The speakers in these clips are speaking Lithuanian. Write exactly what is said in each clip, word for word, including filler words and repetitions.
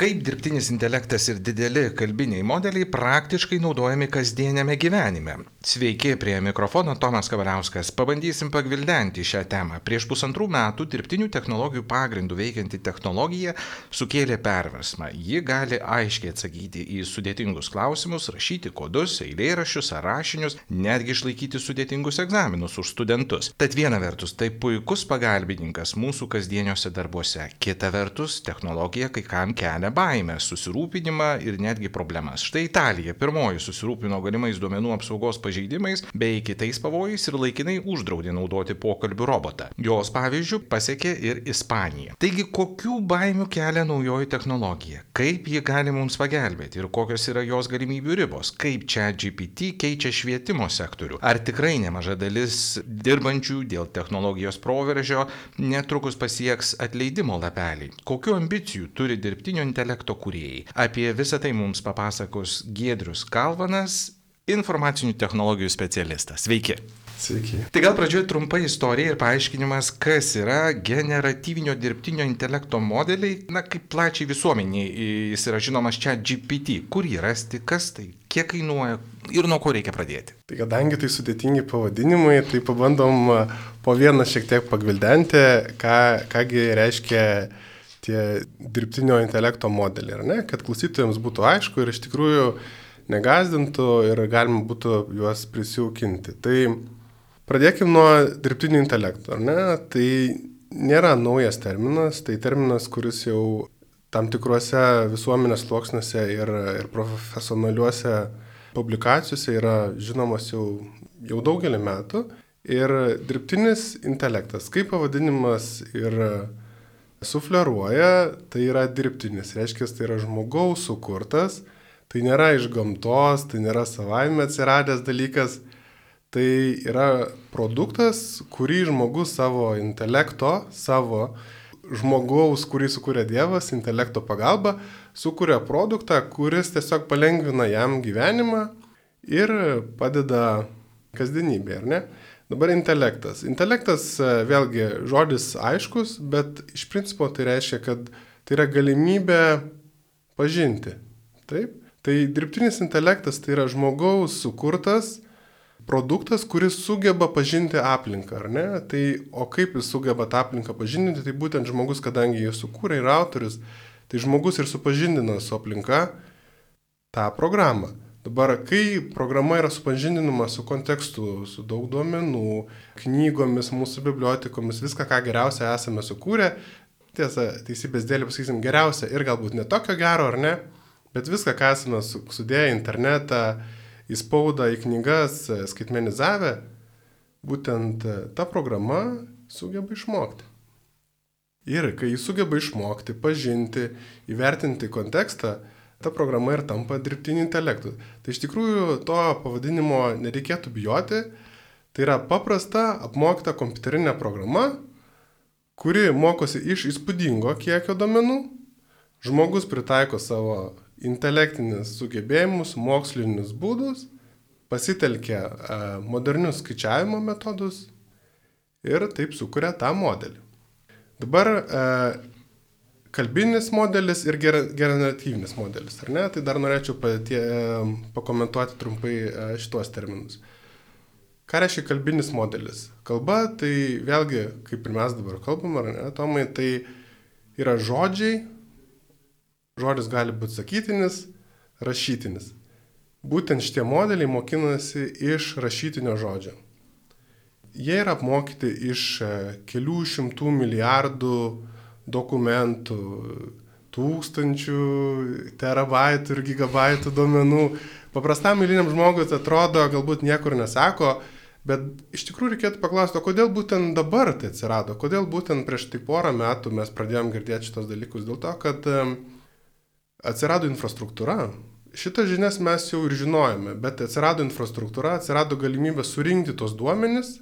Kaip dirbtinis intelektas ir dideli kalbiniai modeliai praktiškai naudojami kasdieniame gyvenime? Sveiki, prie mikrofono Tomas Kavaliauskas. Pabandysim pagvildenti šią temą. Prieš pusantrų metų dirbtinių technologijų pagrindų veikianti technologija sukėlė perversmą. Ji gali aiškiai atsakyti į sudėtingus klausimus, rašyti kodus, eilėraščius ar rašinius, netgi išlaikyti sudėtingus egzaminus už studentus. Tad viena vertus, tai puikus pagalbininkas mūsų kasdieniuose darbuose. Kita vertus, technologija kai kam kelia baimę, susirūpinimą ir netgi problemas. Štai Italija pirmoji susirūpino galimais duomenų apsaugos pažeidimais bei kitais pavojais ir laikinai uždraudė naudoti pokalbių robotą. Jos pavyzdžių pasiekė ir Ispanija. Taigi, kokių baimių kelia naujoji technologija? Kaip ji gali mums pagelbėti ir kokios yra jos galimybių ribos? Kaip ChatGPT keičia švietimo sektorių? Ar tikrai nemaža dalis dirbančių dėl technologijos proveržio netrukus pasieks atleidimo lapelį? Kokių ambicijų turi dirbtinio intelekto kūrėjai? Apie visą tai mums papasakos Giedrius Kalvanas, informacinių technologijų specialistas. Sveiki. Sveiki. Tai gal pradžioje trumpa istorija ir paaiškinimas, kas yra generatyvinio dirbtinio intelekto modeliai, na kaip plačiai visuomeniai jis yra žinomas ChatGPT. Kur jį rasti, kas tai, kiek kainuoja ir nuo ko reikia pradėti? Tai kadangi tai sudėtingi pavadinimai, tai pabandom po vieną šiek tiek pagvildenti, ką, kągi reiškia tie dirbtinio intelekto modeliai, ar ne? Kad klausytojams būtų aišku ir iš tikrųjų negazdintų ir galima būtų juos prisijaukinti. Tai pradėkim nuo dirbtinio intelekto, ar ne? Tai nėra naujas terminas, tai terminas, kuris jau tam tikruose visuomenės sluoksniuose ir, ir profesionaliuose publikacijose yra žinomas jau, jau daugelį metų. Ir dirbtinis intelektas, kaip pavadinimas ir sufleruoja, tai yra dirbtinis, reiškia, tai yra žmogaus sukurtas, tai nėra iš gamtos, tai nėra savaime atsiradęs dalykas, tai yra produktas, kurį žmogus savo intelekto, savo žmogaus, kurį sukūrė Dievas, intelekto pagalba, sukūrė produktą, kuris tiesiog palengvina jam gyvenimą ir padeda kasdienybėje, ar ne? Dabar intelektas. Intelektas, vėlgi, žodis aiškus, bet iš principo tai reiškia, kad tai yra galimybė pažinti. Taip? Tai dirbtinis intelektas tai yra žmogaus sukurtas produktas, kuris sugeba pažinti aplinką, ar ne? Tai, o kaip jis sugeba tą aplinką pažinti, tai būtent žmogus, kadangi jį sukūrė ir autorius, tai žmogus ir supažindina su aplinka tą programą. Dabar, kai programa yra supažindinama su kontekstu, su daug duomenų, knygomis, mūsų bibliotekomis, viską, ką geriausia esame sukūrę, tiesa, teisybės dėlį pasakysim geriausia ir galbūt ne tokio gero, ar ne, bet viską, ką esame sudėję į internetą, į spaudą, į knygas, skaitmenizavę, būtent ta programa sugeba išmokti. Ir kai jis sugeba išmokti, pažinti, įvertinti kontekstą, ta programa ir tampa dirbtiniu intelektu. Tai iš tikrųjų to pavadinimo nereikėtų bijoti. Tai yra paprasta, apmokyta kompiuterinė programa, kuri mokosi iš įspūdingo kiekio duomenų. Žmogus pritaiko savo intelektinius sugebėjimus, mokslinius būdus, pasitelkia modernius skaičiavimo metodus ir taip sukuria tą modelį. Dabar kalbinis modelis ir generatyvinis modelis, ar ne? Tai dar norėčiau patie, pakomentuoti trumpai šitos terminus. Ką reiškia kalbinis modelis? Kalba, tai vėlgi, kaip ir mes dabar kalbam, ar ne, Tomai, tai yra žodžiai, žodis gali būti sakytinis, rašytinis. Būtent šitie modeliai mokinasi iš rašytinio žodžio. Jie yra apmokyti iš kelių šimtų milijardų dokumentų, tūkstančių terabaitų ir gigabaitų duomenų. Paprastam eiliniam žmogui tai atrodo, galbūt niekur nesako, bet iš tikrųjų reikėtų paklausti, o kodėl būtent dabar tai atsirado? Kodėl būtent prieš tai porą metų mes pradėjom girdėti šitos dalykus? Dėl to, kad atsirado infrastruktūra. Šitas žinias mes jau ir žinojame, bet atsirado infrastruktūra, atsirado galimybė surinkti tos duomenis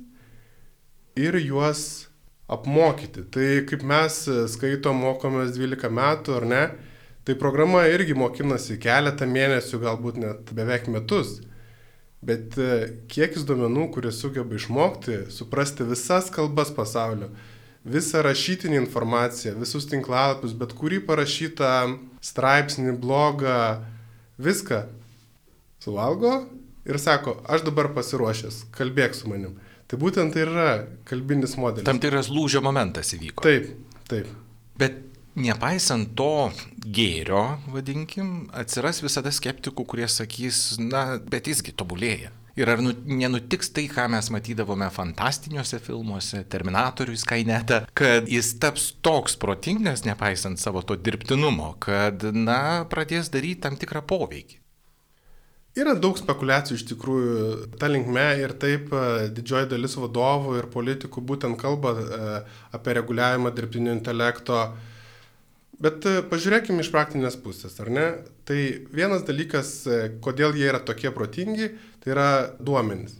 ir juos apmokyti. Tai kaip mes skaitom, mokomės dvylika metų, ar ne, tai programa irgi mokinasi keletą mėnesių, galbūt net beveik metus. Bet kiekis duomenų, kurie sugeba išmokti, suprasti visas kalbas pasaulio, visą rašytinį informaciją, visus tinklalapius, bet kurį parašytą straipsnį, blogą, viską suvalgo ir sako, aš dabar pasiruošęs, kalbėk su manim. Tai būtent tai yra kalbinis modelis. Tam tikras lūžio momentas įvyko. Taip, taip. Bet nepaisant to gėrio, vadinkim, atsiras visada skeptikų, kurie sakys, na, bet jisgi tobulėja. Ir ar nu, nenutiks tai, ką mes matydavome fantastiniuose filmuose, Terminatorių, Skynetą, kad jis taps toks protingas, nepaisant savo to dirbtinumo, kad, na, pradės daryti tam tikrą poveikį. Yra daug spekulacijų iš tikrųjų ta linkme ir taip didžioji dalis vadovų ir politikų būtent kalba apie reguliavimą dirbtinio intelekto. Bet pažiūrėkime iš praktinės pusės, ar ne? Tai vienas dalykas, kodėl jie yra tokie protingi, tai yra duomenys.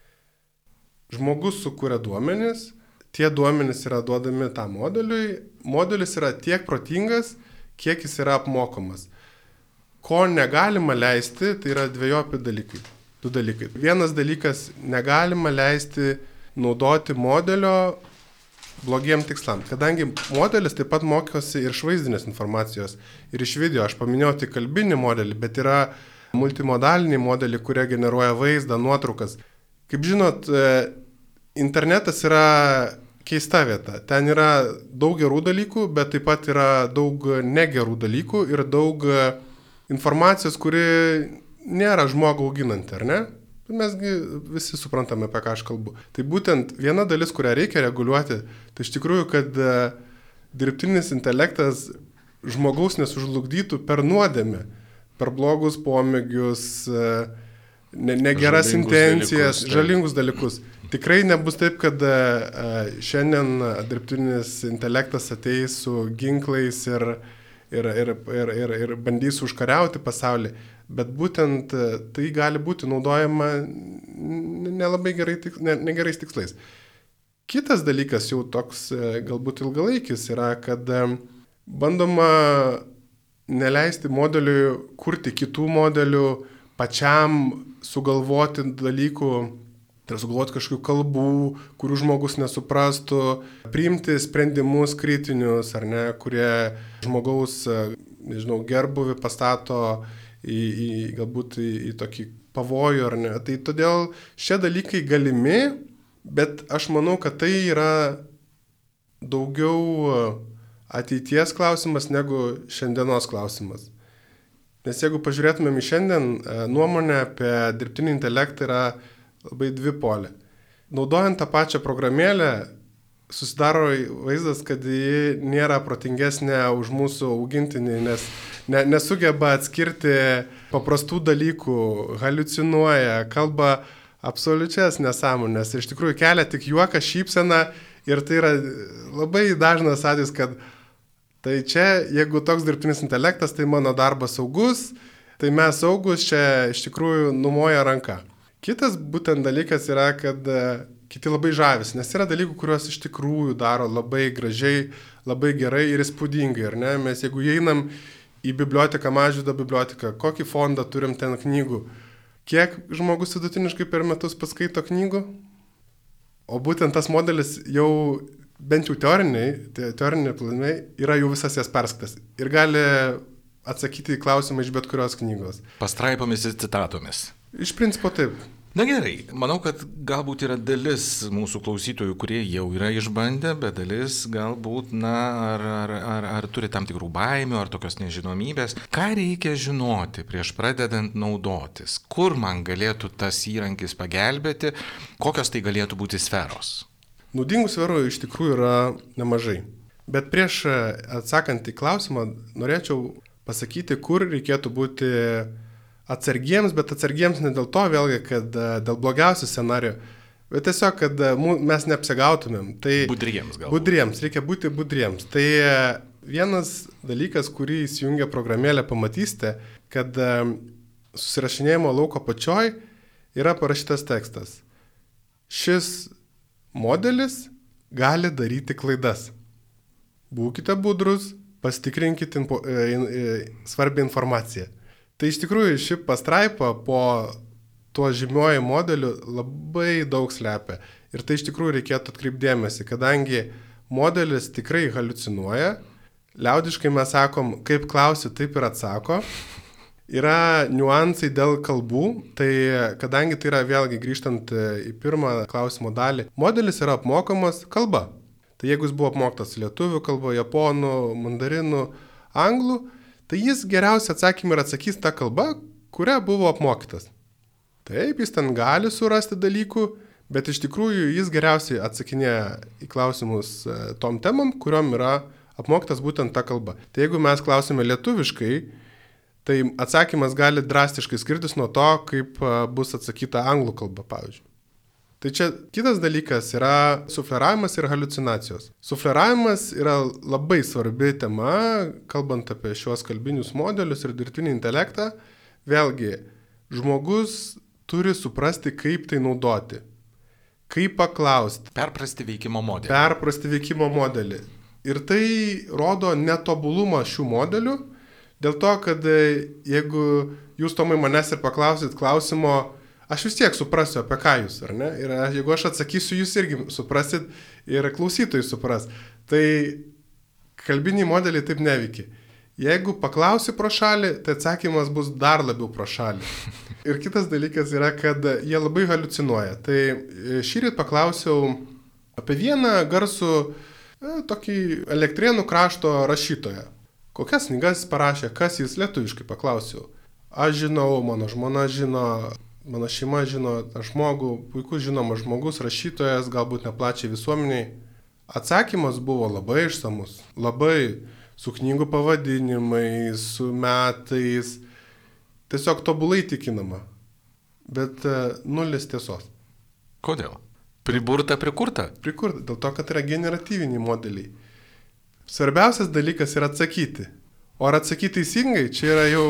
Žmogus sukuria duomenys, tie duomenys yra duodami tam modeliui, modelis yra tiek protingas, kiek jis yra apmokomas. Ko negalima leisti, tai yra dvejopi dalykai. Du dalykai. Vienas dalykas, negalima leisti naudoti modelio blogiem tikslam. Kadangi modelis taip pat mokosi ir iš vaizdinės informacijos, ir iš video. Aš paminėjau tik kalbinį modelį, bet yra multimodaliniai modeliai, kurie generuoja vaizdą, nuotraukas. Kaip žinot, internetas yra keista vieta. Ten yra daug gerų dalykų, bet taip pat yra daug negerų dalykų ir daug informacijos, kuri nėra žmogų auginanti, ar ne? Mesgi visi suprantame, apie ką aš kalbu. Tai būtent viena dalis, kurią reikia reguliuoti, tai iš tikrųjų, kad dirbtinis intelektas žmogaus nesužlugdytų per nuodėmę, per blogus pomėgius, negeras intencijas, žalingus dalykus. Tikrai nebus taip, kad šiandien dirbtinis intelektas ateis su ginklais ir Ir, ir, ir, ir, ir bandys užkariauti pasaulį, bet būtent tai gali būti naudojama nelabai gerai, ne, negerais tikslais. Kitas dalykas jau toks galbūt ilgalaikis yra, kad bandoma neleisti modeliui kurti kitų modelių, pačiam sugalvoti dalykų, tai sugalvoti kažkokių kalbų, kurių žmogus nesuprastų, priimti sprendimus kritinius, ar ne, kurie žmogaus, nežinau, gerbuvį pastato į, į galbūt į, į tokį pavojų, ar ne. Tai todėl šie dalykai galimi, bet aš manau, kad tai yra daugiau ateities klausimas negu šiandienos klausimas. Nes jeigu pažiūrėtumėm į šiandien, nuomonė apie dirbtinį intelektą yra labai dvipolė. Naudojant tą pačią programėlę, susidaro vaizdas, kad ji nėra protingesnė už mūsų augintinį, nes ne, nesugeba atskirti paprastų dalykų, haliucinuoja, kalba absoliučias nesąmonės. Iš tikrųjų kelia tik juoką, šypseną ir tai yra labai dažnas atvejis, kad tai čia, jeigu toks dirbtinis intelektas, tai mano darbas saugus, tai mes saugus čia iš tikrųjų numoja ranką. Kitas būtent dalykas yra, kad kiti labai žavisi, nes yra dalykų, kuriuos iš tikrųjų daro labai gražiai, labai gerai ir įspūdingai, ar ne? Mes jeigu einam į biblioteką, Mažvydo biblioteką, kokį fondą turim ten knygų, kiek žmogus vidutiniškai per metus paskaito knygų? O būtent tas modelis jau, bent jau teoriniai, teoriniai planai, yra jau visas jas perskaitas ir gali atsakyti į klausimą iš bet kurios knygos. Pastraipomis ir citatomis. Iš principo taip. Na gerai, manau, kad galbūt yra dalis mūsų klausytojų, kurie jau yra išbandę, bet dalis galbūt, na, ar, ar, ar, ar turi tam tikrų baimių, ar tokios nežinomybės. Ką reikia žinoti prieš pradedant naudotis? Kur man galėtų tas įrankis pagelbėti? Kokios tai galėtų būti sferos? Naudingų sferų iš tikrųjų yra nemažai. Bet prieš atsakant į klausimą, norėčiau pasakyti, kur reikėtų būti atsargiems, bet atsargiems ne dėl to vėlgi, kad dėl blogiausių scenarijų, bet tiesiog, kad mes neapsigautumėm. Tai budriems galbūt. Budriems, reikia būti budriems. Tai vienas dalykas, kurį įsijungia programėlę, pamatysite, kad susirašinėjimo lauko pačioj yra parašytas tekstas. Šis modelis gali daryti klaidas. Būkite budrus, pasitikrinkite info, e, e, svarbią informaciją. Tai iš tikrųjų ši pastraipa po tuo žymiuoju modeliu labai daug slepia. Ir tai iš tikrųjų reikėtų atkreipdėmėsi, kadangi modelis tikrai haliucinuoja, liaudiškai mes sakom, kaip klausi, taip ir atsako. Yra niuansai dėl kalbų, tai kadangi tai yra vėlgi grįžtant į pirmą klausimo dalį, modelis yra apmokamas kalba. Tai jeigu jis buvo apmoktas lietuvių kalba, japonų, mandarinų, anglų, tai jis geriausią atsakymą ir atsakys tą kalbą, kuria buvo apmokytas. Taip, jis ten gali surasti dalykų, bet iš tikrųjų jis geriausiai atsakinėja į klausimus tom temam, kuriuom yra apmokytas būtent ta kalba. Tai jeigu mes klausime lietuviškai, tai atsakymas gali drastiškai skirtis nuo to, kaip bus atsakyta anglų kalba, pavyzdžiui. Tai čia kitas dalykas yra sufleravimas ir haliucinacijos. Sufleravimas yra labai svarbi tema, kalbant apie šios kalbinius modelius ir dirbtinį intelektą. Vėlgi, žmogus turi suprasti, kaip tai naudoti, kaip paklausti. Perprasti veikimo modelį. Perprasti veikimo modelį. Ir tai rodo netobulumą šių modelių. Dėl to, kad jeigu jūs, Tomai, manęs ir paklausit klausimo, aš vis tiek suprasiu, apie ką jūs, ar ne? Ir jeigu aš atsakysiu, jūs irgi suprasit ir klausytojai supras. Tai kalbiniai modeliai taip neveikia. Jeigu paklausi pro šalį, tai atsakymas bus dar labiau pro šalį. Ir kitas dalykas yra, kad jie labai haliucinuoja. Tai šįryt paklausiau apie vieną garsų tokį Elektrėnų krašto rašytoją. Kokias knygas jis parašė, kas jis lietuviškai paklausiau. Aš žinau, mano žmona žino, mano šeima žino tą žmogų, puikus žinomas žmogus, rašytojas, galbūt neplačiai visuomeniai. Atsakymas buvo labai išsamus, labai su knygų pavadinimais, su metais, tiesiog tobulai tikinama, bet nulis tiesos. Kodėl? Priburta, prikurta? Prikurta, dėl to, kad yra generatyviniai modeliai. Svarbiausias dalykas yra atsakyti. O ar atsakyti teisingai, čia yra jau...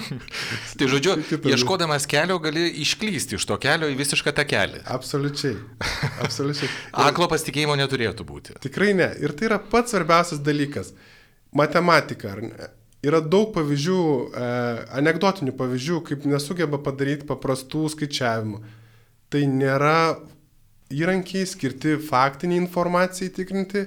Tai žodžiu, ieškodamas kelio gali išklysti iš to kelio į visišką tą kelią. Absoliučiai. Absoliučiai. Aklo pasitikėjimo neturėtų būti. Tikrai ne. Ir tai yra pats svarbiausias dalykas. Matematika, ar ne? Yra daug pavyzdžių, e, anekdotinių pavyzdžių, kaip nesugeba padaryti paprastų skaičiavimų. Tai nėra įrankiai skirti faktiniai informacijai tikrinti,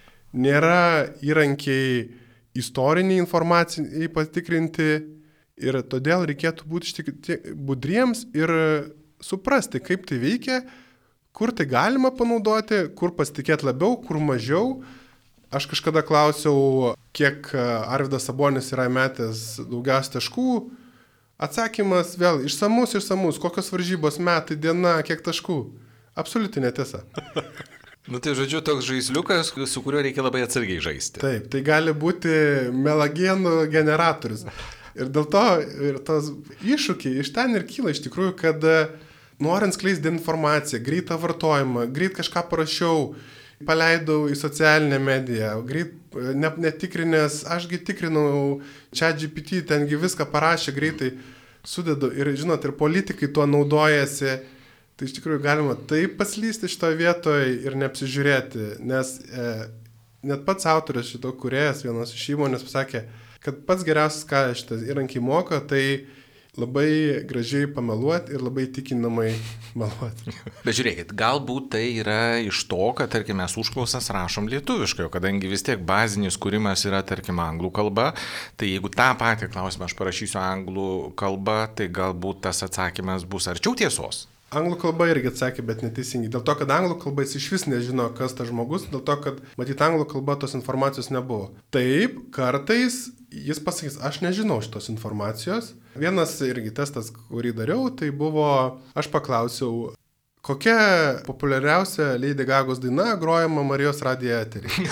nėra įrankiai istoriniai informacijai patikrinti ir todėl reikėtų būti budriems ir suprasti, kaip tai veikia, kur tai galima panaudoti, kur pasitikėti labiau, kur mažiau. Aš kažkada klausiau, kiek Arvydas Sabonis yra metęs daugiausia taškų. Atsakymas vėl išsamus, išsamus, kokios varžybos metai, diena, kiek taškų. Absoliuti netiesa. Nu tai žodžiu, toks žaisliukas, su kuriuo reikia labai atsargiai žaisti. Taip, tai gali būti melagienų generatorius. Ir dėl to ir tos iššūkiai iš ten ir kyla iš tikrųjų, kad norint skleisti informaciją, greitą vartojimą, greit kažką parašiau, paleidau į socialinę mediją, greit ne, netikrinęs, ašgi tikrinau ChatGPT, tengi viską parašė, greitai sudedu ir žinot, ir politikai tuo naudojasi. Tai iš tikrųjų galima taip paslysti šitoje vietoje ir neapsižiūrėti, nes e, net pats autorius šito kūrėjas vienos iš įmonės pasakė, kad pats geriausias, ką šitas įrankiai moka, tai labai gražiai pameluoti ir labai tikinamai meluoti. Bet žiūrėkit, galbūt tai yra iš to, kad, tarkim, mes užklausas rašom lietuviškai, o kadangi vis tiek bazinis kūrimas yra, tarkim, anglų kalba, tai jeigu tą patį klausimą aš parašysiu anglų kalba, tai galbūt tas atsakymas bus arčiau tiesos. Anglų kalba irgi atsakė, bet neteisingai. Dėl to, kad anglų kalba jis iš vis nežino, kas tas žmogus, dėl to, kad matyt anglų kalba tos informacijos nebuvo. Taip, kartais jis pasakys, aš nežinau šitos informacijos. Vienas irgi testas, kurį dariau, tai buvo, aš paklausiau, kokia populiariausia Lady Gagos daina grojama Marijos radijo eteryje.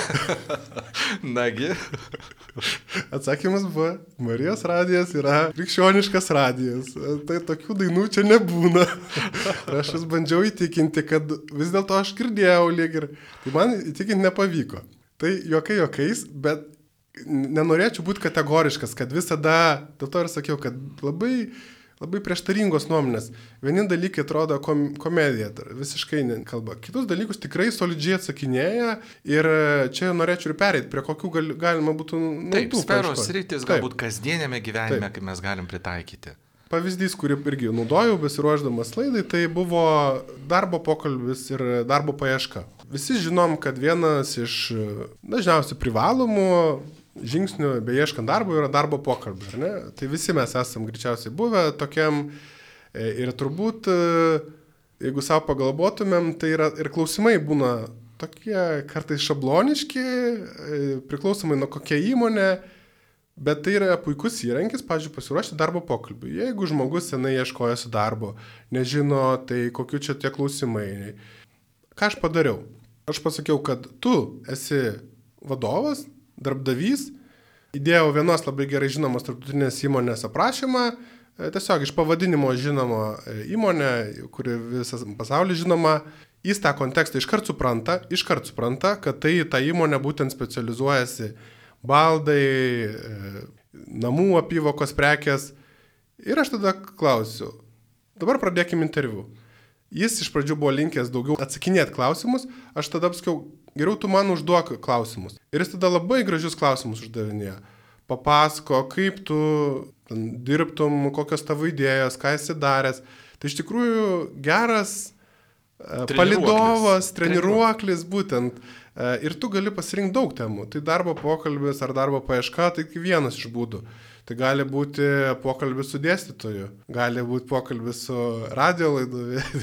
Nagi. Atsakymas buvo, Marijos radijas yra krikščioniškas radijas. Tai tokių dainų čia nebūna. Ir aš vis bandžiau įtikinti, kad vis dėlto aš girdėjau lyg ir. Tai man įtikinti nepavyko. Tai jokai jokais, bet nenorėčiau būti kategoriškas, kad visada, dėl to ir sakiau, kad labai... Labai prieštaringos nuomonės. Vieni dalykai atrodo kom, komedija, visiškai nekalba. Kitus dalykus tikrai solidžiai atsakinėja ir čia norėčiau ir pereiti, prie kokių gal, galima būtų... Taip, sferos sritis galbūt kasdienėme gyvenime, kaip mes galim pritaikyti. Pavyzdys, kurį irgi naudojau besiruošdamas laidai, tai buvo darbo pokalbis ir darbo paieška. Visi žinom, kad vienas iš dažniausiai privalomų žingsnių beieškant darbo yra darbo pokalbį, ar ne? Tai visi mes esam greičiausiai buvę tokiam ir turbūt, jeigu savo pagalvotumėm, tai yra ir klausimai būna tokie kartais šabloniški, priklausomai nuo kokia įmonė, bet tai yra puikus įrankis, pavyzdžiui, pasiruošti darbo pokalbį. Jeigu žmogus senai ieškojasi darbo, nežino, tai kokiu čia tie klausimai. Ką aš padariau? Aš pasakiau, kad tu esi vadovas, darbdavys, įdėjau vienos labai gerai žinomos tarptautinės įmonės aprašymą, tiesiog iš pavadinimo žinoma įmonė, kuri visas pasaulis žinoma, jis tą kontekstą iškart supranta, iškart supranta, kad tai ta įmonė būtent specializuojasi baldai, namų apyvokos prekės. Ir aš tada klausiu, dabar pradėkim interviu. Jis iš pradžių buvo linkęs daugiau atsakinėti klausimus, aš tada apsakiau, geriau tu man užduok klausimus. Ir jis tada labai gražius klausimus uždavinėjo. Papasako, kaip tu dirbtum, kokios tavo idėjos, ką esi daręs. Tai iš tikrųjų geras palidovas, treniruoklis būtent. Ir tu gali pasirinkti daug temų. Tai darbo pokalbis ar darbo paieška, tai vienas iš būdų. Tai gali būti pokalbis su dėstytoju, gali būti pokalbis su radio laidu,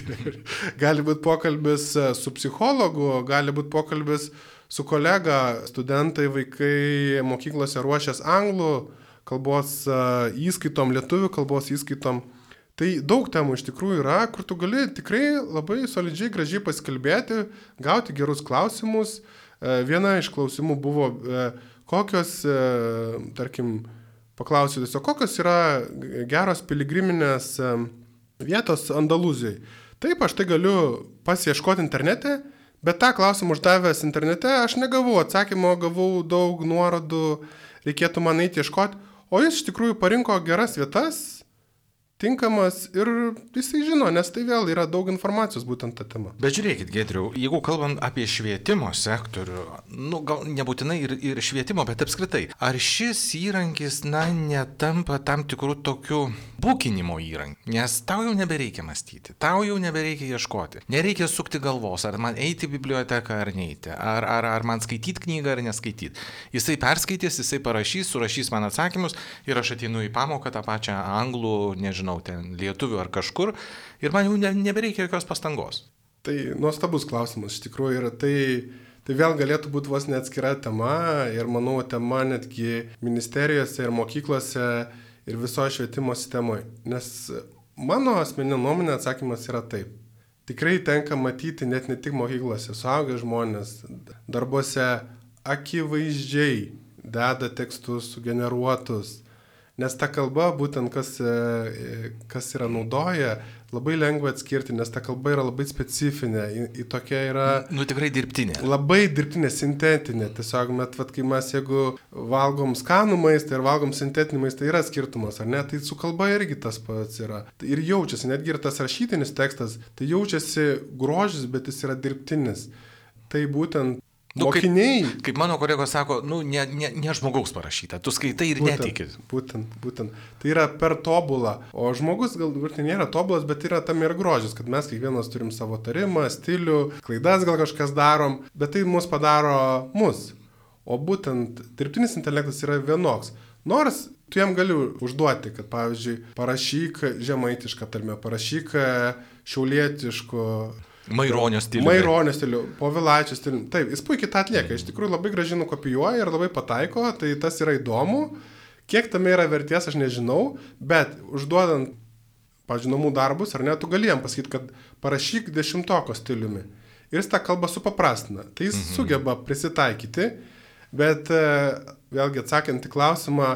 gali būti pokalbis su psichologu, gali būti pokalbis su kolega, studentai, vaikai mokyklose ruošias anglų kalbos įskaitom, lietuvių kalbos įskaitom. Tai daug temų iš tikrųjų yra, kur tu gali tikrai labai solidžiai, gražiai pasikalbėti, gauti gerus klausimus. Viena iš klausimų buvo, kokios, tarkim, paklausiu tiesiog, kokios yra geros piligriminės vietos Andalūzijai. Taip, aš tai galiu pasiieškoti internete, bet tą klausimą uždavęs internete aš negavau atsakymo, gavau daug nuorodų, reikėtų man eiti ieškoti, o jis iš tikrųjų parinko geras vietas, tinkamas ir jisai žino, nes tai vėl yra daug informacijos būtent tą temą. Bet žiūrėkit, Giedriau, jeigu kalbant apie švietimo sektorių, nu gal nebūtinai ir, ir švietimo, bet apskritai, ar šis įrankis, na, netampa tam tikrų tokių bukinimo įrankių? Nes tau jau nebereikia mąstyti, tau jau nebereikia ieškoti, nereikia sukti galvos, ar man eiti į biblioteką ar neiti, ar, ar, ar man skaityti knygą ar neskaityti. Jisai perskaitys, jisai parašys, surašys man atsakymus ir aš ateinu į pamoką tą pačią anglų, nežinau, ten lietuvių ar kažkur, ir man jau ne, nebereikia jokios pastangos. Tai nuostabus klausimas, iš tikrųjų yra, tai, tai vėl galėtų būti vos neatskira tema, ir manau, tema netgi ministerijose ir mokyklose ir visoje švietimo sistemoje. Nes mano asmeninė nuomonė atsakymas yra taip. Tikrai tenka matyti net ne tik mokyklose, suaugę žmonės, darbuose akivaizdžiai deda tekstus sugeneruotus. Nes ta kalba, būtent kas, kas yra naudoja, labai lengva atskirti, nes ta kalba yra labai specifinė, į, į tokia yra... Nu tikrai dirbtinė. Labai dirbtinė, sintetinė. Tiesiog, met, vat, kai mes jeigu valgom skanų maistą ir valgom sintetinį maistą, yra skirtumas, ar ne? Tai su kalba irgi tas pats yra. Ir jaučiasi, netgi ir tas rašytinis tekstas, tai jaučiasi grožis, bet jis yra dirbtinis. Tai būtent... Nu, mokiniai. Kaip, kaip mano kolegos sako, nu, ne, ne, ne žmogaus parašyta, tu skaitai ir būtent, netiki. Būtent, būtent. Tai yra per tobulą. O žmogus galbūt nėra tobulas, bet yra tam ir grožis, kad mes kiekvienas turim savo tarimą, stilių, klaidas gal kažkas darom, bet tai mus padaro mus. O būtent dirbtinis intelektas yra vienoks. Nors tu jam gali užduoti, kad pavyzdžiui, parašyk žemaitišką tarmę, parašyk šiaulietiško, Maironio stilių. Maironio stilių, Povilaičio stilių. Taip, jis puikiai tą atlieka. Iš tikrųjų labai gražiai nukopijuoja ir labai pataiko, tai tas yra įdomu. Kiek tame yra vertės, aš nežinau, bet užduodant, pavyzdžiui, namų darbus, ar ne, tu gali jam pasakyti, kad parašyk dešimtoko stiliumi. Ir jis tą kalbą supaprastina. Tai jis mhm. sugeba prisitaikyti, bet vėlgi atsakant į klausimą,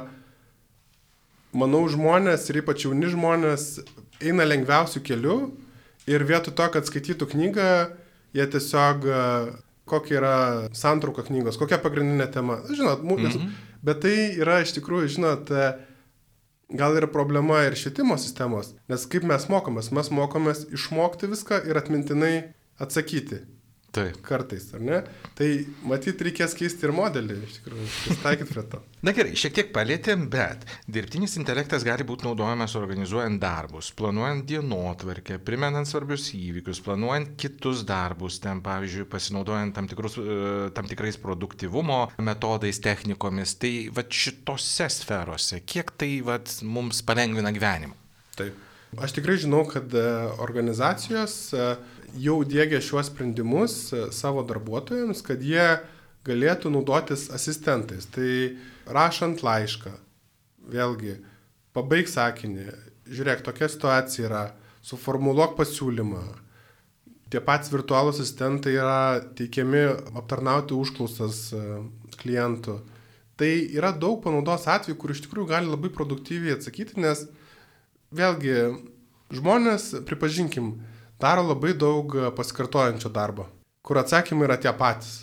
manau, žmonės ir ypač jauni žmonės eina lengviausių kelių. Ir vietoj to, kad skaitytų knygą, jie tiesiog, kokia yra santrauka knygos, kokia pagrindinė tema. Žinot, mm-hmm. bet tai yra iš tikrųjų, žinot, gal yra problema ir švietimo sistemos. Nes kaip mes mokomės? Mes mokomės išmokti viską ir atmintinai atsakyti. Taip. Kartais, ar ne? Tai matyt, reikės keisti ir modelį, iš tikrųjų, pristaikyti prie to. Na gerai, šiek tiek palėtėm, bet dirbtinis intelektas gali būti naudojamas organizuojant darbus, planuojant dienotvarkę, primenant svarbius įvykius, planuojant kitus darbus, ten pavyzdžiui, pasinaudojant tam, tikrus, tam tikrais produktyvumo metodais, technikomis. Tai va šitose sferose, kiek tai va mums palengvina gyvenimą? Taip. Aš tikrai žinau, kad organizacijos jau diegia šiuos sprendimus savo darbuotojams, kad jie galėtų naudotis asistentais. Tai rašant laišką, vėlgi, pabaig sakinį, žiūrėk, tokia situacija yra, suformuluok pasiūlymą. Tie patys virtualūs asistentai yra teikiami aptarnauti užklausas klientų. Tai yra daug panaudos atvejų, kur iš tikrųjų gali labai produktyviai atsakyti, nes vėlgi, žmonės, pripažinkim, daro labai daug pasikartojančio darbo, kur atsakymai yra tie patys.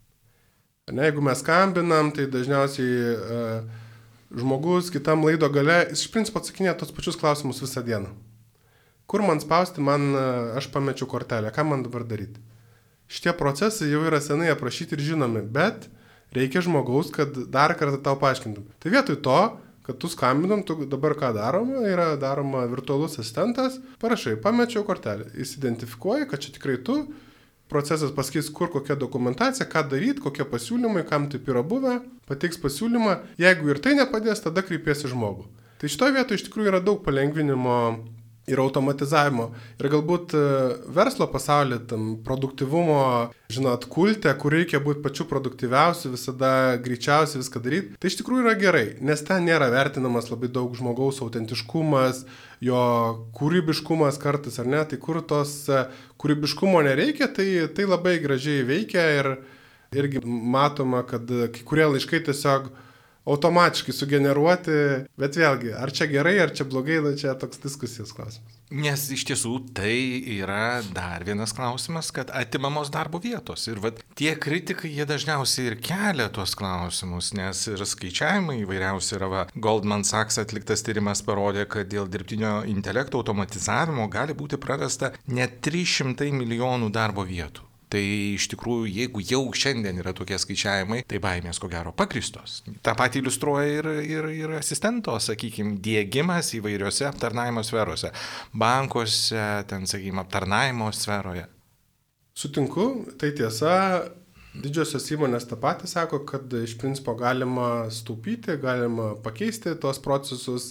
Ne, jeigu mes skambinam, tai dažniausiai e, žmogus kitam laido gale, jis iš principo atsakinėja tos pačius klausimus visą dieną. Kur man spausti, man, aš pamečiau kortelę, ką man dabar daryti? Šitie procesai jau yra senai aprašyti ir žinomi, bet reikia žmogaus, kad dar kartą tau paaiškintum. Tai vietoj to, kad tu skambinam, tu dabar ką daroma, yra daroma virtualus asistentas, parašai, pamečiau kortelę, jis identifikuoja, kad čia tikrai tu, procesas pasakys, kur kokia dokumentacija, ką daryti, kokie pasiūlymai, kam taip yra buvę, pateiks pasiūlymą, jeigu ir tai nepadės, tada kreipiesi žmogų. Tai šitoje vietoje iš tikrųjų yra daug palengvinimo ir automatizavimo. Ir galbūt verslo pasaulyje, tam produktyvumo, žinot, kulte, kur reikia būti pačiu produktyviausiu, visada greičiausiai viską daryti, tai iš tikrųjų yra gerai, nes ten nėra vertinamas labai daug žmogaus autentiškumas, jo kūrybiškumas kartais, ar ne, tai kur tos kūrybiškumo nereikia, tai, tai labai gražiai veikia ir irgi matoma, kad kai kurie laiškai tiesiog automatiškai sugeneruoti, bet vėlgi, ar čia gerai, ar čia blogai, tai čia toks diskusijos klausimas. Nes iš tiesų tai yra dar vienas klausimas, kad atimamos darbo vietos. Ir vat, tie kritikai, jie dažniausiai ir kelia tuos klausimus, nes ir skaičiavimai įvairiausi yra. Va, Goldman Sachs atliktas tyrimas parodė, kad dėl dirbtinio intelekto automatizavimo gali būti prarasta net trys šimtai milijonų darbo vietų. Tai iš tikrųjų, jeigu jau šiandien yra tokie skaičiavimai, tai baimės ko gero pakristos. Ta pati iliustruoja ir, ir, ir asistento, sakykime, diegimas įvairiose aptarnavimo sferose. Bankuose, ten, sakykime, aptarnavimo sferoje. Sutinku, tai tiesa, didžiosios įmonės tą patį sako, kad iš principo galima staupyti, galima pakeisti tuos procesus.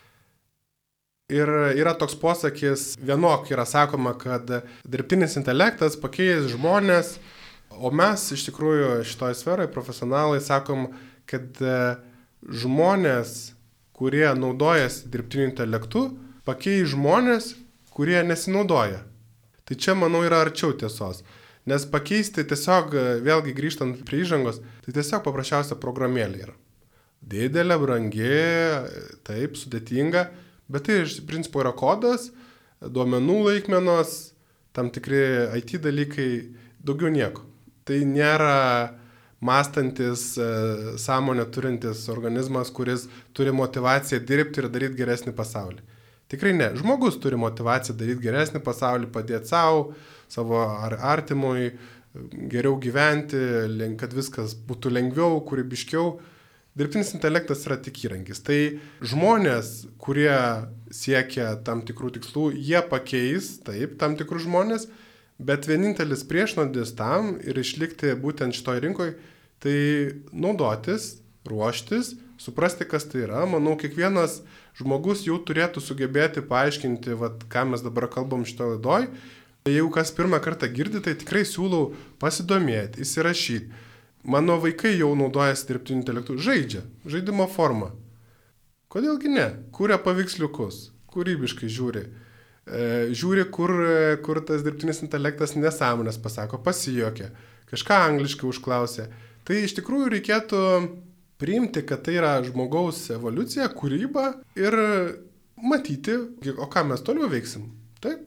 Ir yra toks posakis, vienok yra sakoma, kad dirbtinis intelektas pakeis žmonės, o mes iš tikrųjų šitoje sferoje profesionalai sakom, kad žmonės, kurie naudojasi dirbtiniu intelektu, pakeis žmonės, kurie nesinaudoja. Tai čia, manau, yra arčiau tiesos. Nes pakeisti tiesiog, vėlgi grįžtant prie įžangos, tai tiesiog paprasčiausia programėlė yra. Didelė, brangi, taip, sudėtinga. Bet tai iš principo yra kodas, duomenų laikmenos, tam tikri I T dalykai, daugiau nieko. Tai nėra mąstantis, sąmonę turintis organizmas, kuris turi motivaciją dirbti ir daryti geresnį pasaulį. Tikrai ne. Žmogus turi motivaciją daryti geresnį pasaulį, padėti savo, savo ar artimui, geriau gyventi, kad viskas būtų lengviau, kūrybiškiau. Dirbtinis intelektas yra tik įrankis. Tai žmonės, kurie siekia tam tikrų tikslų, jie pakeis, taip, tam tikrus žmonės, bet vienintelis priešnodis tam ir išlikti būtent šitoj rinkoje, tai naudotis, ruoštis, suprasti, kas tai yra. Manau, kiekvienas žmogus jau turėtų sugebėti paaiškinti, vat, ką mes dabar kalbam šitoj laidoj. Jeigu kas pirmą kartą girdi, tai tikrai siūlau pasidomėti, įsirašyti. Mano vaikai jau naudojasi dirbtiniu intelektu, žaidžia, žaidimo formą. Kodėlgi ne? Kūrė paveiksliukus, kūrybiškai žiūri. E, žiūri, kur, kur tas dirbtinis intelektas nesąmonės pasako, pasijuokia, kažką angliškai užklausė. Tai iš tikrųjų reikėtų priimti, kad tai yra žmogaus evoliucija, kūryba ir matyti, o ką mes toliau veiksim. Taip?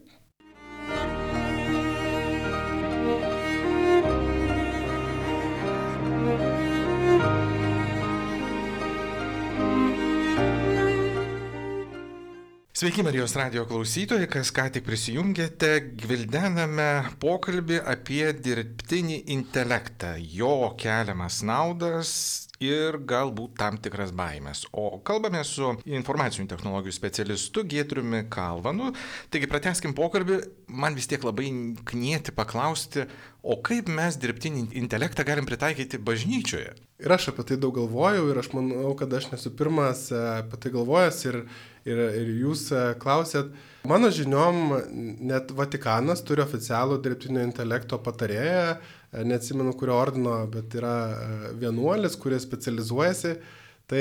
Sveiki Marijos radijo klausytojai, kas ką tik prisijungėte, gvildename pokalbį apie dirbtinį intelektą, jo keliamas naudas ir galbūt tam tikras baimės. O kalbame su informacinių technologijų specialistu Giedriumi Kalvanu. Taigi pratęskim pokalbį, man vis tiek labai knieti paklausti, o kaip mes dirbtinį intelektą galim pritaikyti bažnyčioje? Ir aš apie tai daug galvojau ir aš manau, kad aš nesu pirmas apie tai galvojęs ir, ir, ir jūs klausėt. Mano žiniom, net Vatikanas turi oficialų dirbtinio intelekto patarėją, neatsimenu kurio ordino, bet yra vienuolis, kuris specializuojasi. Tai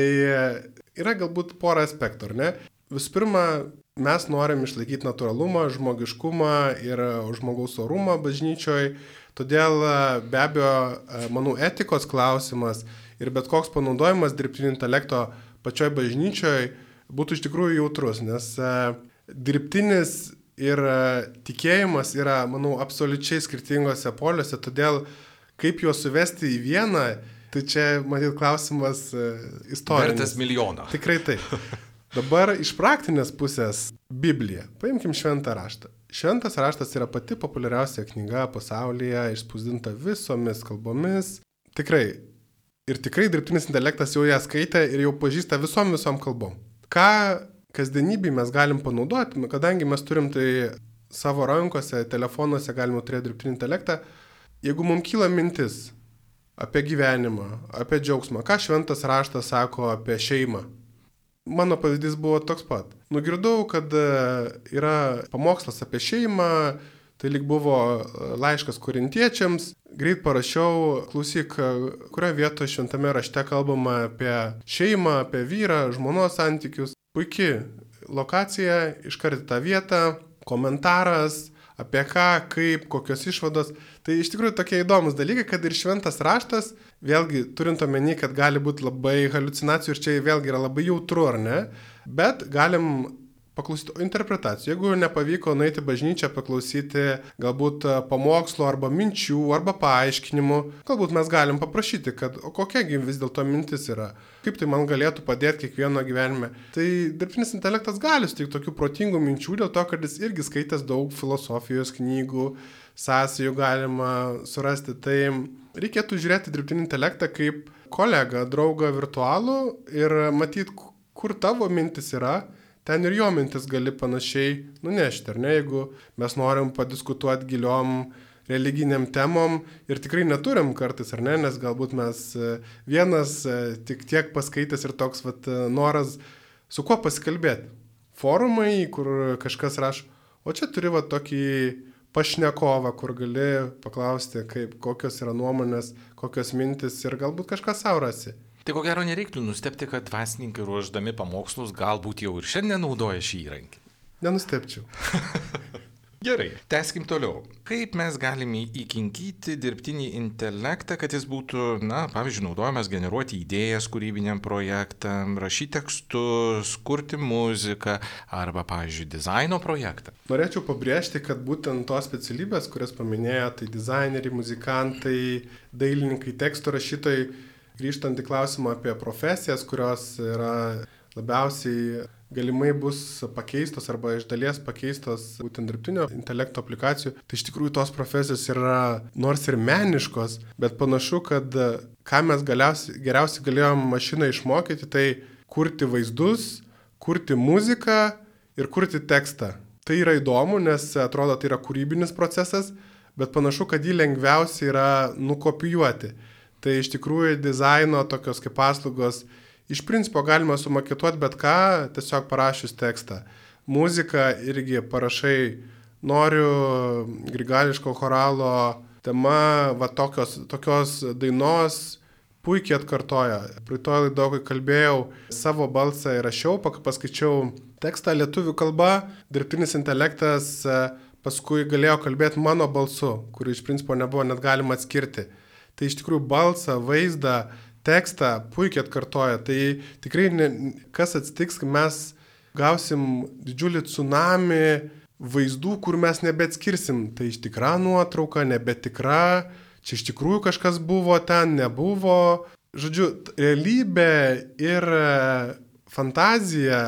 yra galbūt pora aspektų, ar ne? Visų pirma, mes norim išlaikyti natūralumą, žmogiškumą ir žmogaus orumą bažnyčioje. Todėl be abejo, manau, etikos klausimas ir bet koks panaudojimas dirbtinio intelekto pačioj bažnyčioje būtų iš tikrųjų jautrus, nes dirbtinis ir tikėjimas yra, manau, absoliučiai skirtingose poliuose, todėl kaip juos suvesti į vieną, tai čia, matyt, klausimas istorinis. Vertas milijoną. Tikrai taip. Dabar iš praktinės pusės Biblija. Paimkim šventą raštą. Šventas raštas yra pati populiariausia knyga pasaulyje, išspausdinta visomis kalbomis. Tikrai. Ir tikrai dirbtinis intelektas jau ją skaitė ir jau pažįsta visom visom kalbom. Ką kasdienybėje mes galim panaudoti, kadangi mes turim tai savo rankose, telefonuose galime turėti dirbtinį intelektą. Jeigu mums kyla mintis apie gyvenimą, apie džiaugsmą, ką šventas raštas sako apie šeimą. Mano pavyzdys buvo toks pat. Nugirdau, kad yra pamokslas apie šeimą, tai lyg buvo laiškas korintiečiams. Greit parašiau, klausyk, kurioje vietoje šventame rašte kalbama apie šeimą, apie vyrą, žmonos santykius. Puikiai lokacija, iškart tą vietą, komentaras, apie ką, kaip, kokios išvados. Tai iš tikrųjų tokie įdomus dalykai, kad ir šventas raštas, vėlgi turint omeny, kad gali būti labai haliucinacijų ir čia vėlgi yra labai jautru, ar ne, bet galim paklausyti interpretacijų. Jeigu nepavyko nueiti bažnyčią, paklausyti galbūt pamokslo arba minčių arba paaiškinimų, galbūt mes galim paprašyti, kad o kokiagi vis dėlto mintis yra, kaip tai man galėtų padėti kiekvieno gyvenime. Tai dirbtinis intelektas gali suteikti tokių protingų minčių dėl to, kad jis irgi skaitęs daug filosofijos knygų, sąsajų galima surasti. Tai reikėtų žiūrėti dirbtinį intelektą kaip kolegą, draugą virtualų ir matyti, kur tavo mintis yra. Ten ir jo mintis gali panašiai nunešti, ar ne, jeigu mes norim padiskutuoti giliom religiniam temom ir tikrai neturim kartais, ar ne, nes galbūt mes vienas tik tiek paskaitęs ir toks vat, noras su kuo pasikalbėti. Forumai, kur kažkas rašo, o čia turi vat, tokį pašnekovą, kur gali paklausti, kaip, kokios yra nuomonės, kokios mintis ir galbūt kažką savo rasi. Tai ko gero nereiktų nustebti, kad dvasininkai ruošdami pamokslus galbūt jau ir šiandien naudoja šį įrankį. Nenustebčiau. Gerai, tęskim toliau. Kaip mes galime įkinkyti dirbtinį intelektą, kad jis būtų, na, pavyzdžiui, naudojamas generuoti idėjas kūrybiniam projektam, rašyti tekstus, kurti muziką arba, pavyzdžiui, dizaino projektą? Norėčiau pabrėžti, kad būtent tos specialybės, kurias paminėjo, tai dizaineriai, muzikantai, dailininkai, tekstų rašytojai, grįžtant į klausimą apie profesijas, kurios yra labiausiai galimai bus pakeistos arba iš dalies pakeistos būtent dirbtinio intelekto aplikacijų, tai iš tikrųjų tos profesijos yra nors ir meniškos, bet panašu, kad ką mes galiausiai, geriausiai galėjom mašiną išmokyti, tai kurti vaizdus, kurti muziką ir kurti tekstą. Tai yra įdomu, nes atrodo, tai yra kūrybinis procesas, bet panašu, kad jį lengviausiai yra nukopijuoti. Tai iš tikrųjų dizaino tokios kaip paslaugos iš principo galima sumaketuoti bet ką, tiesiog parašius tekstą. Muziką irgi parašai, noriu grigališko choralo tema, va tokios, tokios dainos puikiai atkartoja. Praeitoje laidoje kalbėjau, savo balsą įrašiau, paskaičiau tekstą lietuvių kalba, dirbtinis intelektas paskui galėjo kalbėti mano balsu, kurį iš principo nebuvo net galima atskirti. Tai iš tikrųjų balsą, vaizdą, tekstą puikiai atkartoja. Tai tikrai ne, kas atsitiks, kai mes gausim didžiulį tsunami vaizdų, kur mes nebeatskirsim. Tai iš tikra nuotrauka, nebetikra, čia iš tikrųjų kažkas buvo, ten nebuvo. Žodžiu, realybė ir fantazija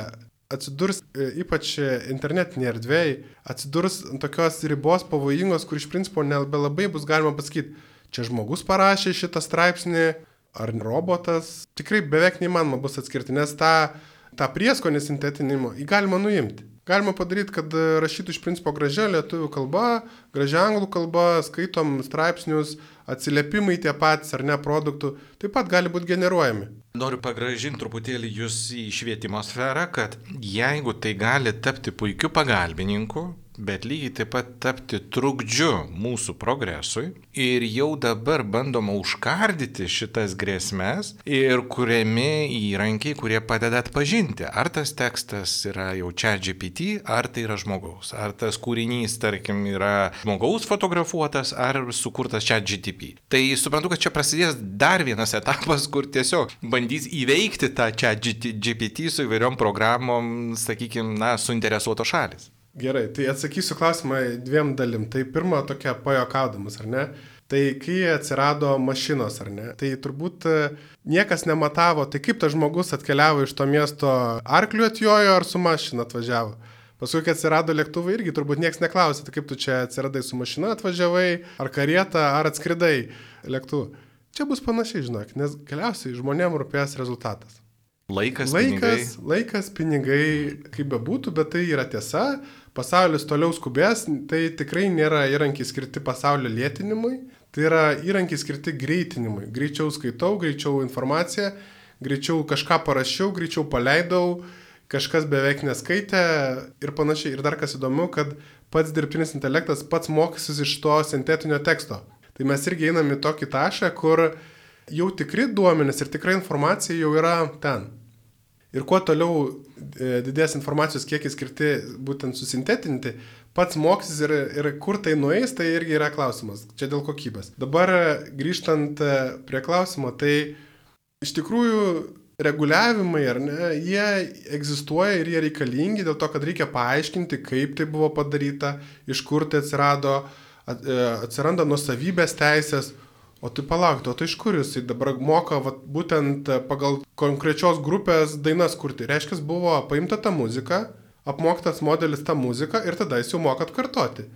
atsidurs ypač internetinėje erdvėje, atsidurs tokios ribos pavojingos, kur iš principo nebelabai bus galima pasakyti, čia žmogus parašė šitą straipsnį, ar robotas. Tikrai beveik neįmanoma bus atskirti, nes tą, tą prieskonį sintetinimo galima nuimti. Galima padaryti, kad rašytų iš principo gražia lietuvių kalba, gražia anglų kalba, skaitom straipsnius, atsiliepimai tie patys ar ne produktų, taip pat gali būti generuojami. Noriu pagrąžinti truputėlį jūs į švietimo sferą, kad jeigu tai gali tapti puikiu pagalbininku, bet lygiai taip pat tapti trukdžiu mūsų progresui ir jau dabar bandoma užkardyti šitas grėsmes ir kuriami įrankiai, kurie padeda atpažinti, ar tas tekstas yra jau ChatGPT, ar tai yra žmogaus, ar tas kūrinys, tarkim, yra žmogaus fotografuotas, ar sukurtas ChatGPT. Tai suprantu, kad čia prasidės dar vienas etapas, kur tiesiog bandys įveikti tą ChatGPT su įvairiom programom, sakykime, na, suinteresuotos šalis. Gerai, tai atsakysiu klausimą dviem dalim. Tai pirma tokia pajokaudamas, ar ne? Tai kai atsirado mašinos, ar ne? Tai turbūt niekas nematavo, tai kaip tas žmogus atkeliavo iš to miesto, arkliu atjojo ar su mašina atvažiavo. Paskui, kai atsirado lėktuvai, irgi turbūt niekas neklausė, tai kaip tu čia atsiradai su mašina atvažiavai, ar karieta, ar atskridai lėktuvu. Čia bus panašiai, žinok, nes galiausiai žmonėm rūpės rezultatas. Laikas, laikas, pinigai. Laikas, pinigai, kaip bebūtų, bet tai yra tiesa. Pasaulis toliau skubės, tai tikrai nėra įrankiai skirti pasaulio lėtinimui, tai yra įrankiai skirti greitinimui. Greičiau skaitau, greičiau informaciją, greičiau kažką parašiau, greičiau paleidau, kažkas beveik neskaitė ir panašiai. Ir dar kas įdomu, kad pats dirbtinis intelektas pats mokysis iš to sintetinio teksto. Tai mes irgi einam į tokį tašką, kur jau tikri duomenys ir tikra informacija jau yra ten. Ir kuo toliau didės informacijos kiekis skirti būtent susintetinti, pats mokysis ir, ir kur tai nueis, tai irgi yra klausimas. Čia dėl kokybės. Dabar grįžtant prie klausimo, tai iš tikrųjų reguliavimai, ar ne, jie egzistuoja ir jie reikalingi dėl to, kad reikia paaiškinti, kaip tai buvo padaryta, iš kur tai atsirado, atsiranda nuosavybės teisės. O tai palaukti, o tai iš kur jisai dabar moka vat, būtent pagal konkrečios grupės dainas kurti. Reiškia, buvo paimta ta muzika, apmokytas modelis tą muziką ir tada jis jau moka atkartoti.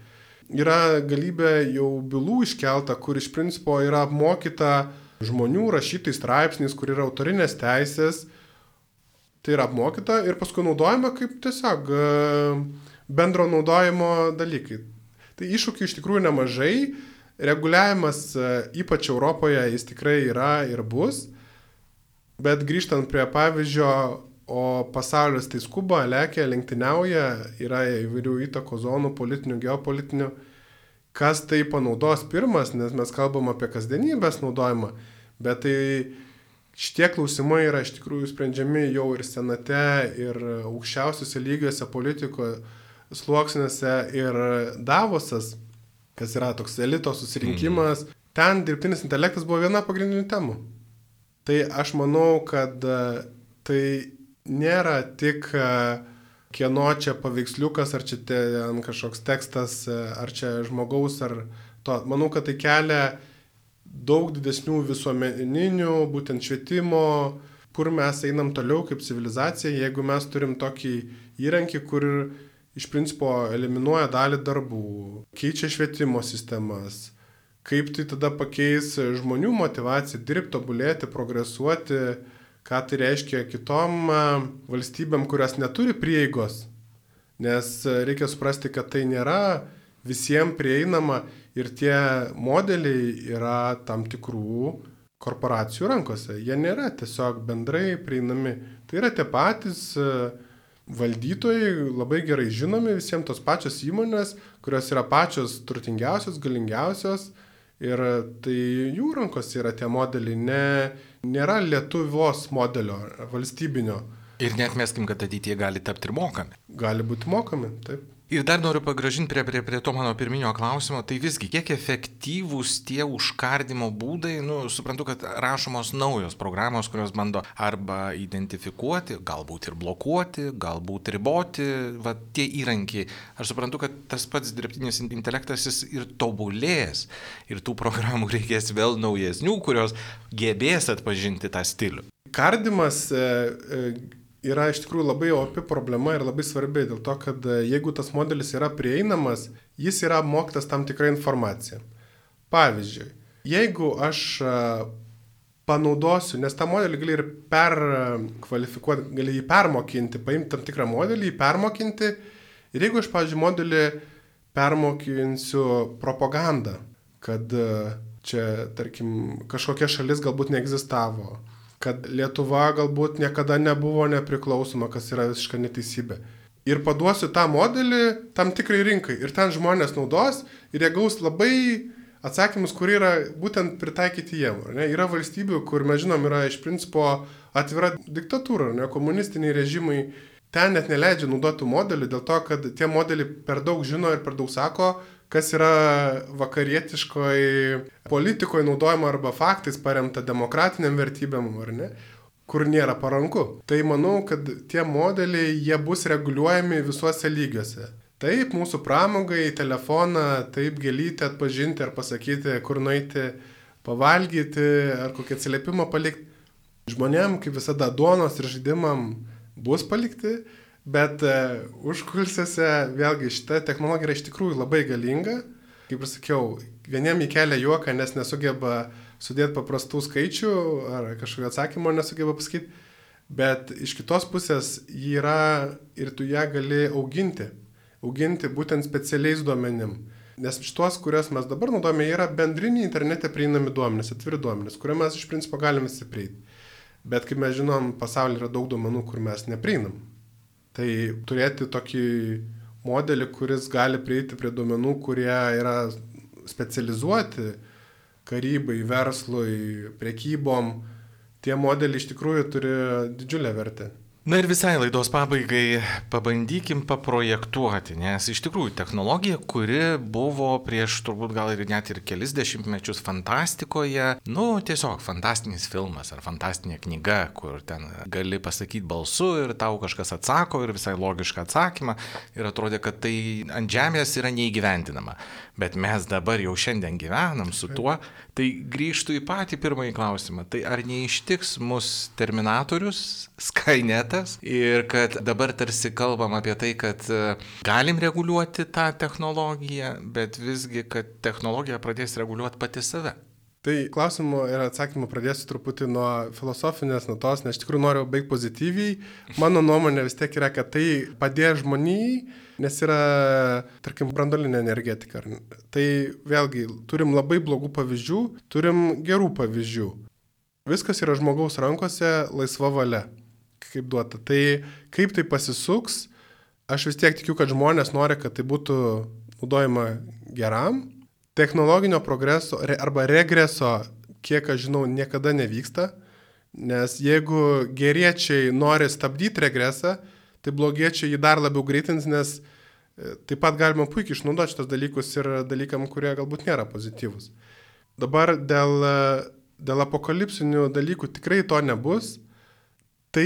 Yra galybė jau bylų iškelta, kur iš principo yra apmokyta žmonių rašytai straipsniais, kur yra autorinės teisės. Tai yra apmokyta ir paskui naudojama kaip tiesiog bendro naudojimo dalykai. Tai iššūkių iš tikrųjų nemažai. Reguliavimas, ypač Europoje, jis tikrai yra ir bus, bet grįžtant prie pavyzdžio, o pasaulis tai skuba, lekia, lenktyniauja, yra įvairių įtakos zonų, politinių, geopolitinių, kas tai panaudos pirmas, nes mes kalbam apie kasdienybės naudojimą, bet tai šitie klausimai yra iš tikrųjų sprendžiami jau ir senate, ir aukščiausiuose lygiuose politikos sluoksniuose, ir Davosas, kas yra toks elito susirinkimas, mm. ten dirbtinis intelektas buvo viena pagrindinių temų. Tai aš manau, kad tai nėra tik kieno čia paveiksliukas, ar čia ten kažkoks tekstas, ar čia žmogaus, ar to. Manau, kad tai kelia daug didesnių visuomeninių, būtent švietimo, kur mes einam toliau kaip civilizacija, jeigu mes turim tokį įrankį, kur iš principo eliminuoja dalį darbų, keičia švietimo sistemas, kaip tai tada pakeis žmonių motivaciją dirbti, tobulėti, progresuoti, ką tai reiškia kitom valstybėm, kurios neturi prieigos, nes reikia suprasti, kad tai nėra visiems prieinama ir tie modeliai yra tam tikrų korporacijų rankose, jie nėra tiesiog bendrai prieinami, tai yra tie patys valdytojai, labai gerai žinomi, visiems tos pačios įmonės, kurios yra pačios turtingiausios, galingiausios ir tai jų rankos yra tie modeliai, ne, nėra Lietuvos modelio valstybinio. Ir neatmeskim, kad ateityje gali tapti ir mokami. Gali būti mokami, taip. Ir dar noriu pagrąžinti prie, prie, prie to mano pirminio klausimo, tai visgi, kiek efektyvūs tie užkardimo būdai, nu, suprantu, kad rašomos naujos programos, kurios bando arba identifikuoti, galbūt ir blokuoti, galbūt riboti, va, tie įrankiai. Aš suprantu, kad tas pats dirbtinis intelektas jis ir tobulės, ir tų programų reikės vėl naujesnių, kurios gebės atpažinti tą stilių. Kardimas, yra iš tikrųjų labai opi problema ir labai svarbi, dėl to, kad jeigu tas modelis yra prieinamas, jis yra apmokytas tam tikrą informaciją. Pavyzdžiui, jeigu aš panaudosiu, nes tą modelį gali ir perkvalifikuoti, gali jį permokinti, paimti tam tikrą modelį, jį permokinti. Ir jeigu aš, pavyzdžiui, modelį permokinsiu propagandą, kad čia, tarkim, kažkokia šalis galbūt neegzistavo, kad Lietuva galbūt niekada nebuvo nepriklausoma, kas yra visiška neteisybė. Ir paduosiu tą modelį tam tikrai rinkai. Ir ten žmonės naudos ir jie gaus labai atsakymus, kurie yra būtent pritaikyti jiem. Ne? Yra valstybių, kur mes žinom, yra iš principo atvira diktatūra, ne? Komunistiniai režimai ten net neleidžia naudoti modelių dėl to, kad tie modeliai per daug žino ir per daug sako, kas yra vakarietiškoje politikoje naudojama arba faktais paremta demokratiniam vertybėm, ar ne, kur nėra paranku. Tai manau, kad tie modeliai, jie bus reguliuojami visuose lygiuose. Taip, mūsų pramogai, telefoną, taip gėlytę atpažinti ar pasakyti, kur nueiti pavalgyti ar kokį atsiliepimą palikti. Žmonėm, kaip visada, duonos ir žaidimam bus palikti, bet uh, užkulsiuose vėlgi šita technologija yra iš tikrųjų labai galinga. Kaip ir sakiau, vieniem į kelią juoką, nes nesugeba sudėti paprastų skaičių ar kažkokio atsakymo nesugeba pasakyti, bet iš kitos pusės jį yra ir tu ją gali auginti. auginti būtent specialiais duomenim. Nes šitos, kurias mes dabar naudojame, yra bendriniai internete prieinami duomenys, atviri duomenys, kurie mes iš principo galime įsiprieiti. Bet kaip mes žinom, pasaulyje yra daug duomenų, kur mes neprieinam. Tai turėti tokį modelį, kuris gali prieiti prie duomenų, kurie yra specializuoti karybai, verslui, prekybom, tie modeliai iš tikrųjų turi didžiulę vertę. Na ir visai laidos pabaigai pabandykim paprojektuoti, nes iš tikrųjų technologija, kuri buvo prieš turbūt gal ir net ir kelis dešimtmečius fantastikoje, nu tiesiog fantastinis filmas ar fantastinė knyga, kur ten gali pasakyti balsu ir tau kažkas atsako ir visai logišką atsakymą ir atrodė, kad tai ant žemės yra neįgyvendinama. Bet mes dabar jau šiandien gyvenam su tuo, tai grįžtų į patį pirmąjį klausimą. Tai ar neištiks mus Terminatorius, Skynetas ir kad dabar tarsi kalbam apie tai, kad galim reguliuoti tą technologiją, bet visgi, kad technologija pradės reguliuoti pati save? Tai klausimų ir atsakymų pradėsiu truputį nuo filosofinės natos, nes iš tikrųjų noriu baigti pozityviai. Mano nuomonė vis tiek yra, kad tai padės žmonijai, nes yra, tarkim, branduolinė energetika. Tai vėlgi, turim labai blogų pavyzdžių, turim gerų pavyzdžių. Viskas yra žmogaus rankose, laisva valia, kaip duota. Tai kaip tai pasisuks, aš vis tiek tikiu, kad žmonės nori, kad tai būtų naudojama geram. Technologinio progreso arba regreso, kiek aš žinau, niekada nevyksta, nes jeigu geriečiai nori stabdyti regresą, tai blogiečiai jį dar labiau greitins, nes taip pat galima puikiai išnaudoti šitos dalykus ir dalykam, kurie galbūt nėra pozityvus. Dabar dėl, dėl apokalipsinių dalykų tikrai to nebus. Tai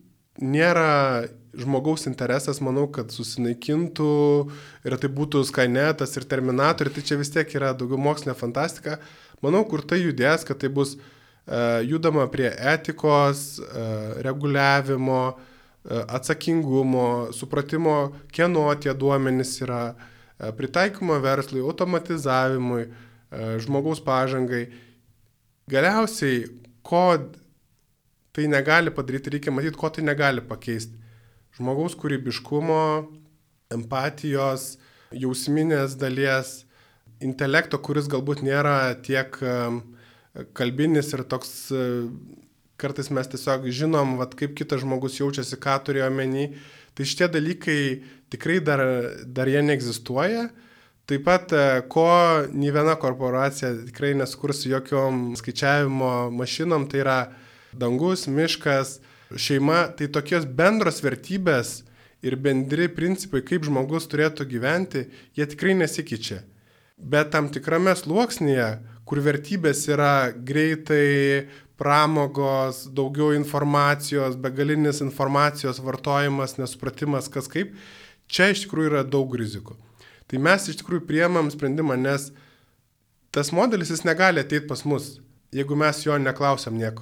nėra žmogaus interesas, manau, kad susinaikintų ir tai būtų Skynetas ir Terminatoriai, tai čia vis tiek yra daugiau mokslinė fantastika. Manau, kur tai judės, kad tai bus uh, judama prie etikos, uh, reguliavimo, uh, atsakingumo, supratimo, kieno tie duomenys yra, uh, pritaikymo verslui, automatizavimui, uh, žmogaus pažangai. Galiausiai, ko tai negali padaryti, reikia matyti, ko tai negali pakeisti. Žmogaus kūrybiškumo, empatijos, jausminės dalies, intelekto, kuris galbūt nėra tiek kalbinis ir toks, kartais mes tiesiog žinom, vat, kaip kitas žmogus jaučiasi, ką turėjo omeny. Tai šitie dalykai tikrai dar, dar jie neegzistuoja. Taip pat, ko nei viena korporacija tikrai neskurs jokiom skaičiavimo mašinom, tai yra dangus, miškas, šeima, tai tokios bendros vertybės ir bendri principai, kaip žmogus turėtų gyventi, jie tikrai nesikeičia. Bet tam tikrame sluoksnyje, kur vertybės yra greitai, pramogos, daugiau informacijos, begalinis informacijos vartojimas, nesupratimas, kas kaip, čia iš tikrųjų yra daug rizikų. Tai mes iš tikrųjų priėmam sprendimą, nes tas modelis jis negali ateiti pas mus, jeigu mes jo neklausiam nieko.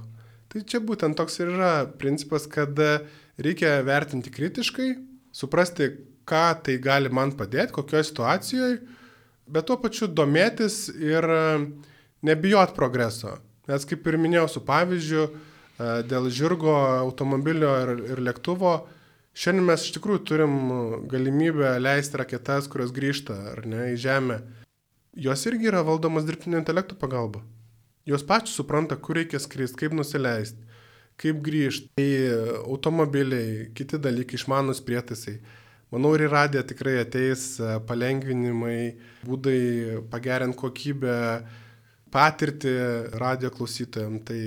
Tai čia būtent toks ir yra principas, kad reikia vertinti kritiškai, suprasti, ką tai gali man padėti, kokioje situacijoje, bet tuo pačiu domėtis ir nebijot progreso. Nes kaip ir minėjau su pavyzdžiu, dėl žirgo, automobilio ir, ir lėktuvo, šiandien mes iš tikrųjų turim galimybę leisti raketas, kurios grįžta ar ne, į Žemę. Jos irgi yra valdomas dirbtinio intelekto pagalba. Jos pačios supranta, kur reikia skristi, kaip nusileisti, kaip grįžti. Tai automobiliai, kiti dalykai, išmanus prietaisai. Manau, ir į radiją tikrai ateis palengvinimai, būdai pagerinti kokybę, patirtį radijo klausytojams. Tai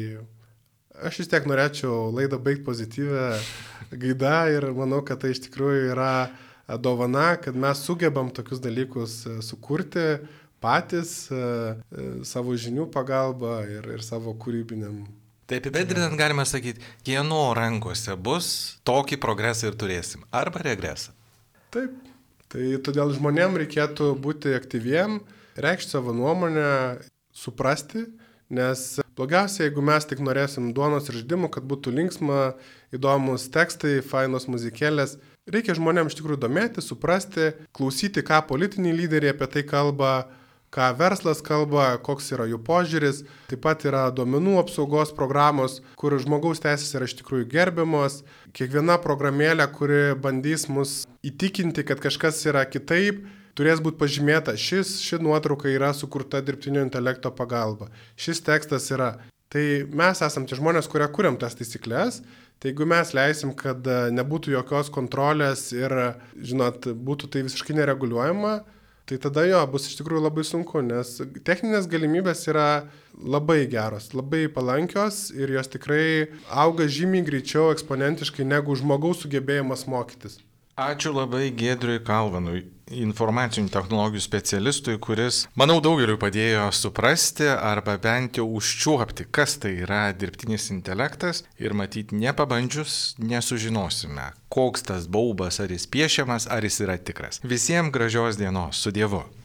aš vis tiek norėčiau laidą baigti pozityvę gaidą ir manau, kad tai iš tikrųjų yra dovana, kad mes sugebam tokius dalykus sukurti patys savo žinių pagalba ir, ir savo kūrybiniam. Taip, apibendrinant galima sakyti, kieno rankose bus, tokį progresą ir turėsim. Arba regresą. Taip. Tai todėl žmonėm reikėtų būti aktyviem, reikšti savo nuomonę, suprasti, nes blogiausia, jeigu mes tik norėsim duonos ir žaidimų, kad būtų linksma, įdomus tekstai, fainos muzikėlės, reikia žmonėm iš tikrųjų domėti, suprasti, klausyti, ką politiniai lyderiai apie tai kalba, ką verslas kalba, koks yra jų požiūris. Taip pat yra duomenų apsaugos programos, kur žmogaus teisės yra iš tikrųjų gerbiamos. Kiekviena programėlė, kuri bandys mus įtikinti, kad kažkas yra kitaip, turės būti pažymėta, šis, ši nuotrauka yra sukurta dirbtinio intelekto pagalba. Šis tekstas yra. Tai mes esam tie žmonės, kurie kuriam tas taisyklės. Tai jeigu mes leisim, kad nebūtų jokios kontrolės ir, žinot, būtų tai visiškai nereguliuojama, tai tada jo bus iš tikrųjų labai sunku, nes techninės galimybės yra labai geros, labai palankios ir jos tikrai auga žymiai greičiau eksponentiškai negu žmogaus sugebėjimas mokytis. Ačiū labai Giedriui Kalvanui, informacinių technologijų specialistui, kuris, manau, daugeliui padėjo suprasti arba bent jau užčiuopti, kas tai yra dirbtinis intelektas ir matyti nepabandžius nesužinosime, koks tas baubas, ar jis piešiamas, ar jis yra tikras. Visiems gražios dienos, su Dievu.